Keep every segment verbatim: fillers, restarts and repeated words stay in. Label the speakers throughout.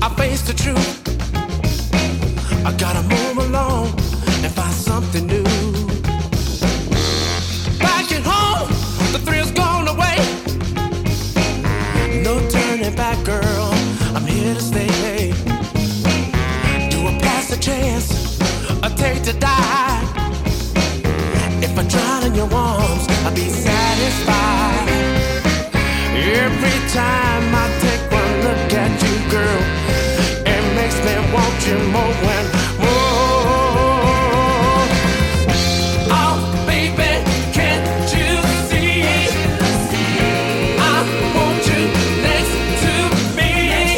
Speaker 1: I face the truth. I gotta move along and find something new. Back at home, the thrill's gone away. No turning back, girl, I'm here to stay. Do I pass a chance, I take to die? If I drown in your arms, I'll be satisfied. Every time I take one look at you, girl, it makes me want you more and more. Oh, baby, can't you see? I want you next to me.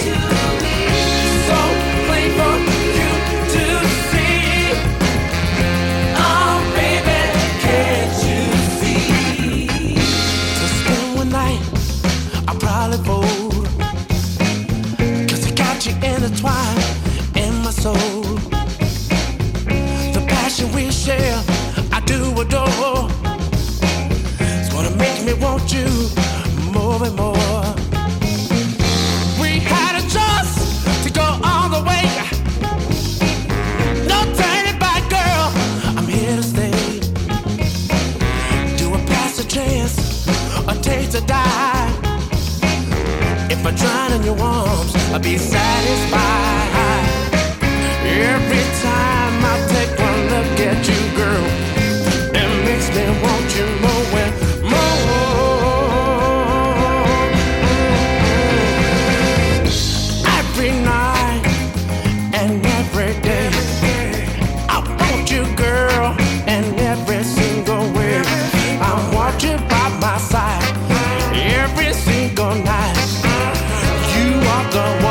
Speaker 1: So plain for you to see. Oh, baby, can't you see? To spend one night, I'll probably fold, 'cause I got you intertwined in my soul. The passion we share, I do adore. It's gonna make me want you more and more. We had a choice to go all the way. No turning back, girl, I'm here to stay. Do I pass a chance or take to die? If I drown in your arms, I'll be satisfied. Every time I take one look at you, girl, it makes me want you more and more. Every night and every day, I want you, girl, in every single way. I want you by my side every single night. You are the one.